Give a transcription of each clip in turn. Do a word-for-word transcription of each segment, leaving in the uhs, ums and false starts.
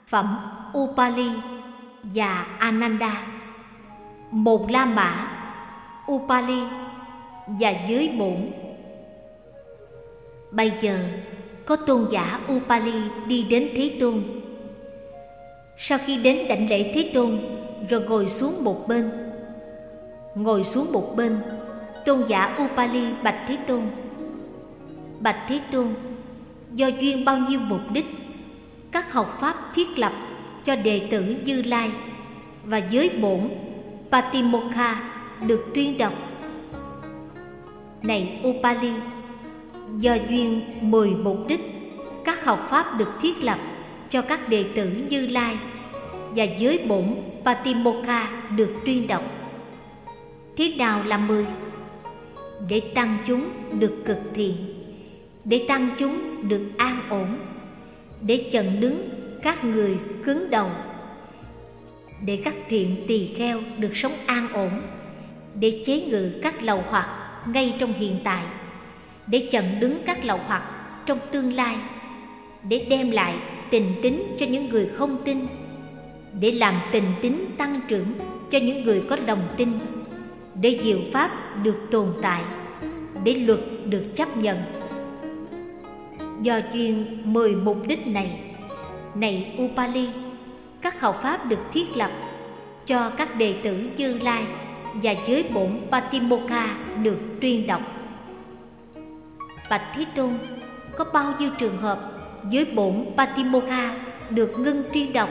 phẩm Upali và Ananda, một La Mã, Upali và giới bổn. Bây giờ có tôn giả Upali đi đến Thế Tôn. Sau khi đến đảnh lễ Thế Tôn rồi ngồi xuống một bên. Ngồi xuống một bên, tôn giả Upali bạch Thế Tôn: Bạch Thế Tôn, do duyên bao nhiêu mục đích, các học pháp thiết lập cho đệ tử Như Lai và giới bổn Patimokkha được tuyên đọc? Này Upali, do duyên mười mục đích, các học pháp được thiết lập cho các đệ tử Như Lai và giới bổn Patimokkha được tuyên đọc. Thế nào là mười? Để tăng chúng được cực thiện, để tăng chúng được an ổn, để chặn đứng các người cứng đầu, để các thiện tỳ kheo được sống an ổn, để chế ngự các lậu hoặc ngay trong hiện tại, để chặn đứng các lậu hoặc trong tương lai, để đem lại tình tín cho những người không tin, để làm tình tín tăng trưởng cho những người có lòng tin, để diệu pháp được tồn tại, để luật được chấp nhận. Do duyên mười mục đích này, này Upali, các học pháp được thiết lập cho các đệ tử Như Lai và giới bổn Patimokkha được tuyên đọc. Bạch Thế Tôn, có bao nhiêu trường hợp giới bổn Patimokkha được ngưng tuyên đọc?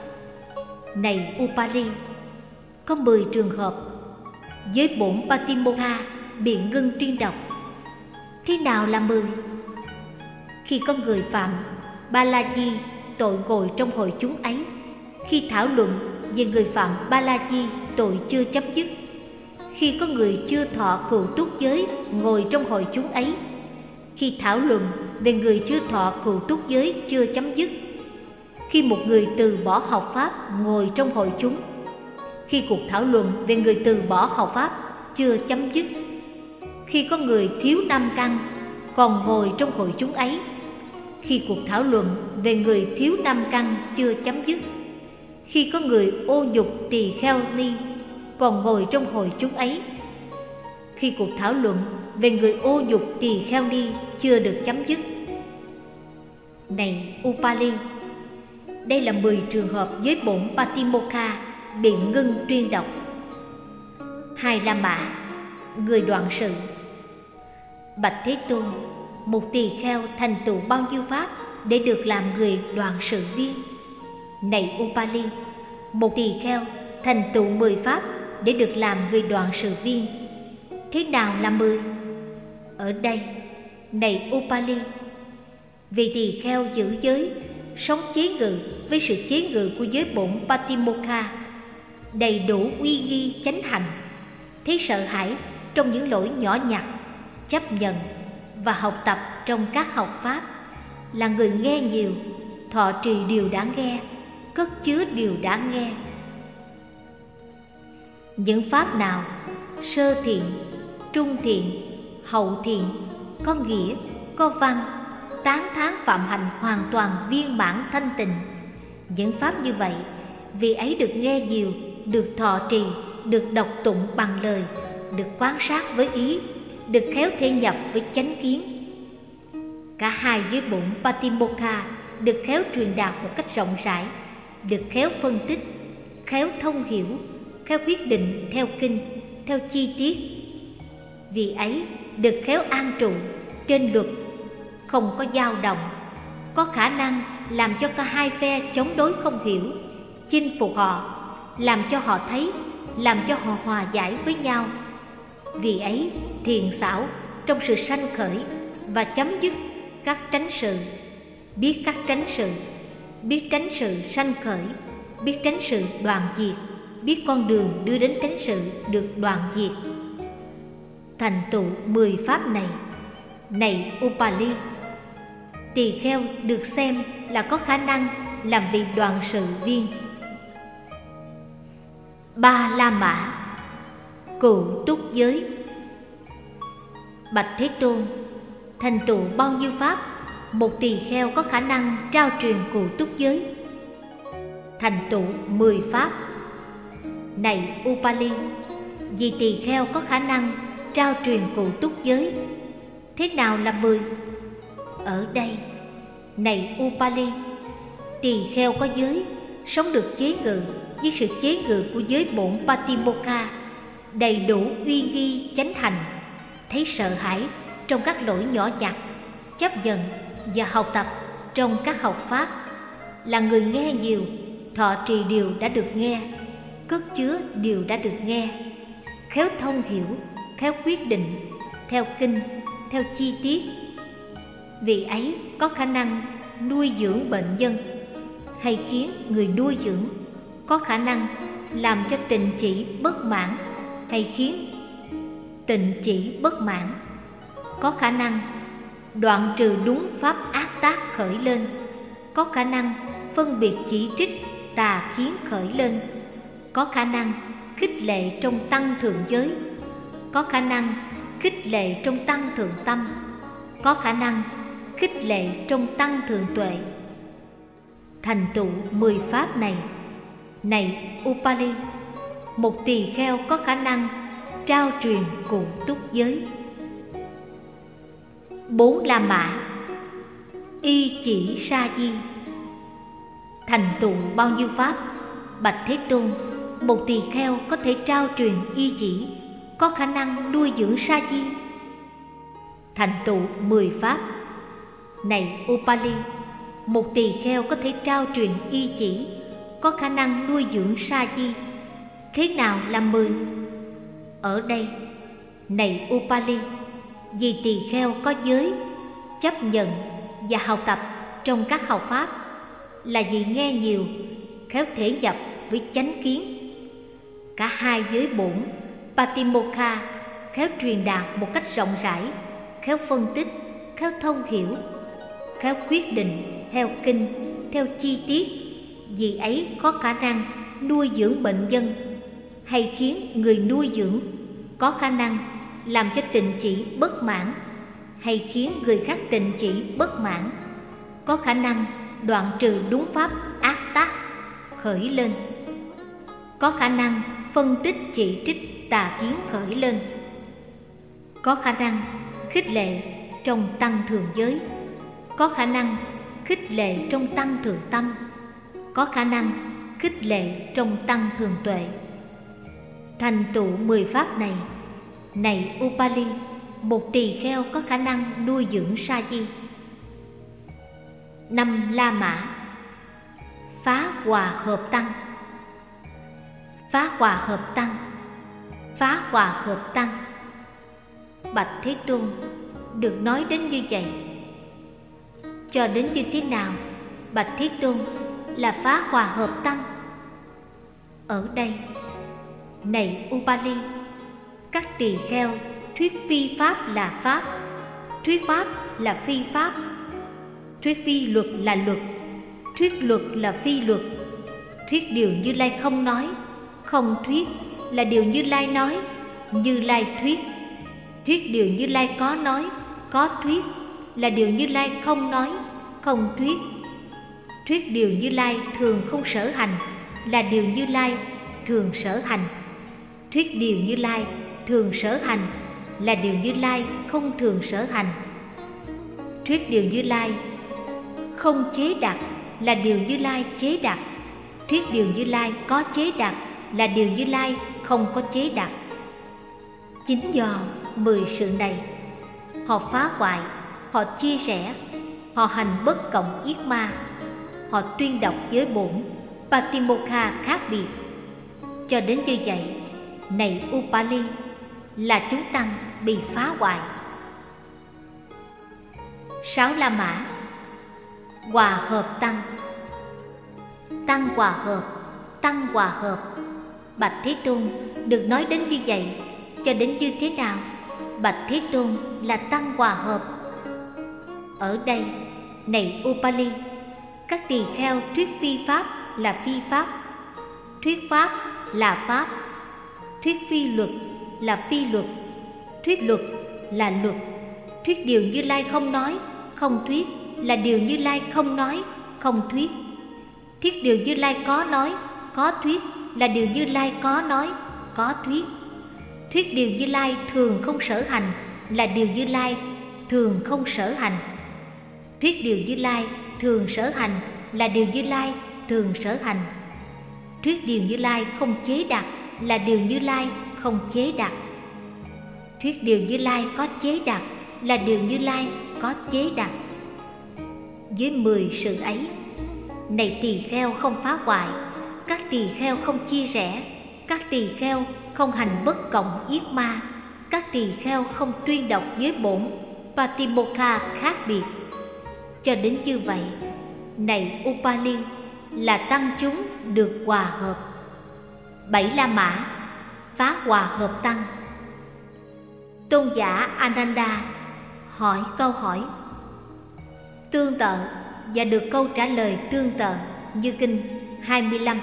Này Upali, có mười trường hợp giới bổn Patimokkha bị ngưng tuyên đọc. Thế nào là mười? Khi có người phạm Balaji tội ngồi trong hội chúng ấy, khi thảo luận về người phạm Balaji tội chưa chấm dứt, khi có người chưa thọ cựu túc giới ngồi trong hội chúng ấy, khi thảo luận về người chưa thọ cựu túc giới chưa chấm dứt, khi một người từ bỏ học pháp ngồi trong hội chúng, khi cuộc thảo luận về người từ bỏ học pháp chưa chấm dứt, khi có người thiếu năm căn còn ngồi trong hội chúng ấy, khi cuộc thảo luận về người thiếu năm căn chưa chấm dứt, khi có người ô nhục tỳ kheo ni còn ngồi trong hội chúng ấy, khi cuộc thảo luận về người ô nhục tỳ kheo ni chưa được chấm dứt. Này Upali, đây là mười trường hợp giới bổn Patimokkha bị ngưng tuyên đọc. Hai La Mã, người đoạn sự. Bạch Thế Tôn, một tỳ kheo thành tựu bao nhiêu pháp để được làm người đoạn sự viên? Này Upali, một tỳ kheo thành tựu mười pháp để được làm người đoạn sự viên. Thế nào là mười? Ở đây, này Upali, vì tỳ kheo giữ giới, sống chế ngự với sự chế ngự của giới bổn Patimokkha, đầy đủ uy nghi chánh hạnh, thấy sợ hãi trong những lỗi nhỏ nhặt, chấp nhận và học tập trong các học pháp, là người nghe nhiều, thọ trì điều đã nghe, cất chứa điều đã nghe. Những pháp nào sơ thiện, trung thiện, hậu thiện, có nghĩa, có văn, tán thán phạm hạnh hoàn toàn viên mãn thanh tịnh, những pháp như vậy, vì ấy được nghe nhiều, được thọ trì, được đọc tụng bằng lời, được quan sát với ý, được khéo thể nhập với chánh kiến. Cả hai giới bổn Patimokkha được khéo truyền đạt một cách rộng rãi, được khéo phân tích, khéo thông hiểu, khéo quyết định theo kinh, theo chi tiết. Vì ấy được khéo an trụ trên luật, không có dao động, có khả năng làm cho cả hai phe chống đối không hiểu, chinh phục họ, làm cho họ thấy, làm cho họ hòa giải với nhau. Vì ấy thiền xảo trong sự sanh khởi và chấm dứt các tránh sự, biết các tránh sự, biết tránh sự sanh khởi, biết tránh sự đoạn diệt, biết con đường đưa đến tránh sự được đoạn diệt. Thành tựu mười pháp này, này Upali, tỳ kheo được xem là có khả năng làm vị đoạn sự viên. Ba La Mã, cựu túc giới. Bạch Thế Tôn, thành tựu bao nhiêu pháp một tỳ kheo có khả năng trao truyền cựu túc giới? thành tựu mười pháp. Này Upali, vì tỳ kheo có khả năng trao truyền cụ túc giới. Thế nào là mười? Ở đây, này Upali, tỳ kheo có giới sống được chế ngự với sự chế ngự của giới bổn Patimokkha, đầy đủ uy nghi chánh hành, thấy sợ hãi trong các lỗi nhỏ nhặt, chấp nhận và học tập trong các học pháp, là người nghe nhiều, thọ trì điều đã được nghe, cất chứa điều đã được nghe, khéo thông hiểu, khéo quyết định, theo kinh, theo chi tiết. Vị ấy có khả năng nuôi dưỡng bệnh nhân, hay khiến người nuôi dưỡng, có khả năng làm cho tịnh chỉ bất mãn, hay khiến tịnh chỉ bất mãn, có khả năng đoạn trừ đúng pháp ác tác khởi lên, có khả năng phân biệt chỉ trích tà kiến khởi lên, có khả năng khích lệ trong tăng thượng giới, có khả năng khích lệ trong tăng thượng tâm, có khả năng khích lệ trong tăng thượng tuệ. Thành tựu mười pháp này, này Upali, một tỳ kheo có khả năng trao truyền cụ túc giới. Bốn La Mã, y chỉ sa di. Thành tựu bao nhiêu pháp? Bạch Thế Tôn, một tỳ kheo có thể trao truyền y chỉ, có khả năng nuôi dưỡng sa di. Thành tựu mười pháp. Này Upali, một tỳ kheo có thể trao truyền y chỉ, có khả năng nuôi dưỡng sa di. Thế nào là mười? Ở đây, này Upali, vì tỳ kheo có giới, chấp nhận và học tập trong các học pháp, là vì nghe nhiều, khéo thể nhập với chánh kiến. Cả hai giới bổn Patimokkha khéo truyền đạt một cách rộng rãi, khéo phân tích, khéo thông hiểu, khéo quyết định theo kinh, theo chi tiết. Vì ấy có khả năng nuôi dưỡng bệnh nhân, hay khiến người nuôi dưỡng, có khả năng làm cho tịnh chỉ bất mãn, hay khiến người khác tịnh chỉ bất mãn, có khả năng đoạn trừ đúng pháp ác tác khởi lên, có khả năng phân tích chỉ trích tà kiến khởi lên, có khả năng khích lệ trong tăng thường giới, có khả năng khích lệ trong tăng thường tâm, có khả năng khích lệ trong tăng thường tuệ. Thành tựu mười pháp này, này Upali, một tỳ kheo có khả năng nuôi dưỡng sa di. Năm La Mã, phá hòa hợp tăng. Phá hòa hợp tăng, phá hòa hợp tăng. Bạch Thế Tôn, được nói đến như vậy. Cho đến như thế nào, Bạch Thế Tôn, là phá hòa hợp tăng? Ở đây, này Upali, các tỳ kheo thuyết phi pháp là pháp, thuyết pháp là phi pháp, thuyết phi luật là luật, thuyết luật là phi luật, thuyết điều Như Lai không nói, không thuyết là điều Như Lai nói, Như Lai thuyết, thuyết điều Như Lai có nói, có thuyết là điều Như Lai không nói, không thuyết, thuyết điều Như Lai thường không sở hành là điều Như Lai thường sở hành, thuyết điều Như Lai thường sở hành là điều Như Lai không thường sở hành, thuyết điều Như Lai không chế đặt là điều Như Lai chế đặt, thuyết điều Như Lai có chế đặt là điều Như Lai không có chế đặt. Chính do mười sự này, họ phá hoại, họ chia rẽ, họ hành bất cộng yết ma, họ tuyên đọc giới bổn Patimokkha khác biệt. Cho đến như vậy, này Upali, là chúng tăng bị phá hoại. Sáu La Mã, hòa hợp tăng. Tăng hòa hợp, tăng hòa hợp. Bạch Thế Tôn, được nói đến như vậy. Cho đến như thế nào, Bạch Thế Tôn, là tăng hòa hợp? Ở đây, này Upali, các tỳ kheo thuyết phi pháp là phi pháp, thuyết pháp là pháp, thuyết phi luật là phi luật, thuyết luật là luật, thuyết điều Như Lai không nói, không thuyết là điều Như Lai không nói, không thuyết. Thuyết điều Như Lai có nói, có thuyết là điều Như Lai có nói, có thuyết. Thuyết điều Như Lai thường không sở hành là điều Như Lai thường không sở hành. Thuyết điều Như Lai thường sở hành là điều Như Lai thường sở hành. Thuyết điều Như Lai không chế đặt là điều Như Lai không chế đặt. Thuyết điều Như Lai có chế đặt là điều Như Lai có chế đặt. Với mười sự ấy, này tỳ kheo không phá hoại, các tỳ kheo không chia rẽ, các tỳ kheo không hành bất cộng yết ma, các tỳ kheo không tuyên đọc giới bổn Patimokkha khác biệt. Cho đến như vậy, này Upali, là tăng chúng được hòa hợp. Bảy La Mã phá hòa hợp tăng. Tôn giả Ananda hỏi câu hỏi tương tự và được câu trả lời tương tự như kinh hai mươi lăm.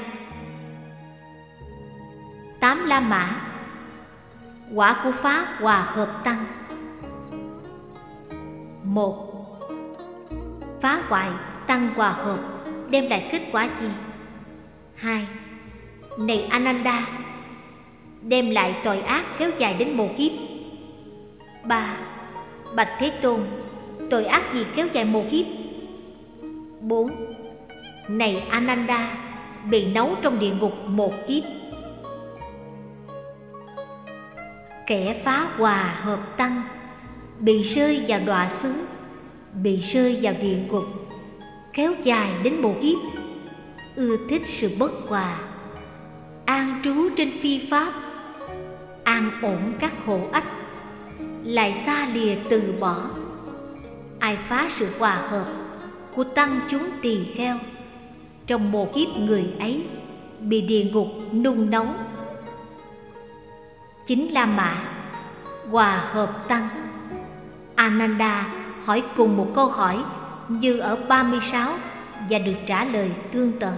Tám La Mã quả của phá hòa hợp tăng. Một, phá hoại tăng hòa hợp đem lại kết quả gì? Hai, này Ananda, đem lại tội ác kéo dài đến một kiếp. Ba, bạch Thế Tôn, tội ác gì kéo dài một kiếp? Bốn, này Ananda, bị nấu trong địa ngục một kiếp. Kẻ phá hòa hợp tăng bị rơi vào đọa xứ, bị rơi vào địa ngục kéo dài đến một kiếp, ưa thích sự bất hòa, an trú trên phi pháp, an ổn các khổ ách, lại xa lìa từ bỏ. Ai phá sự hòa hợp của tăng chúng tỳ kheo, trong một kiếp người ấy bị địa ngục nung nấu. Chính La Mã hòa hợp tăng. Ananda hỏi cùng một câu hỏi như ở ba mươi sáu và được trả lời tương tự.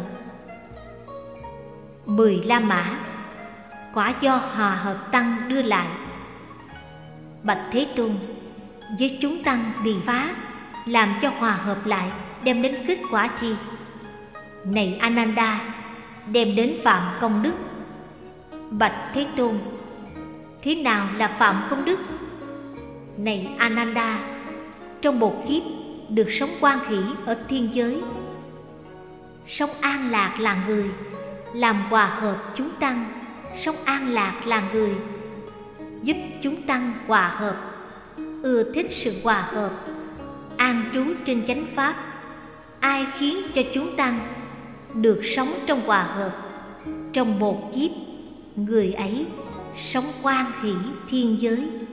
Mười La Mã quả do hòa hợp tăng đưa lại. Bạch Thế Tôn, với chúng tăng bị phá, làm cho hòa hợp lại đem đến kết quả chi? Này Ananda, đem đến phạm công đức. Bạch Thế Tôn, thế nào là phạm công đức? Này Ananda, trong một kiếp được sống hoan hỷ ở thiên giới, sống an lạc là người, làm hòa hợp chúng tăng, sống an lạc là người, giúp chúng tăng hòa hợp, ưa thích sự hòa hợp, an trú trên chánh pháp. Ai khiến cho chúng tăng được sống trong hòa hợp, trong một kiếp, người ấy sống hoan hỷ thiên giới.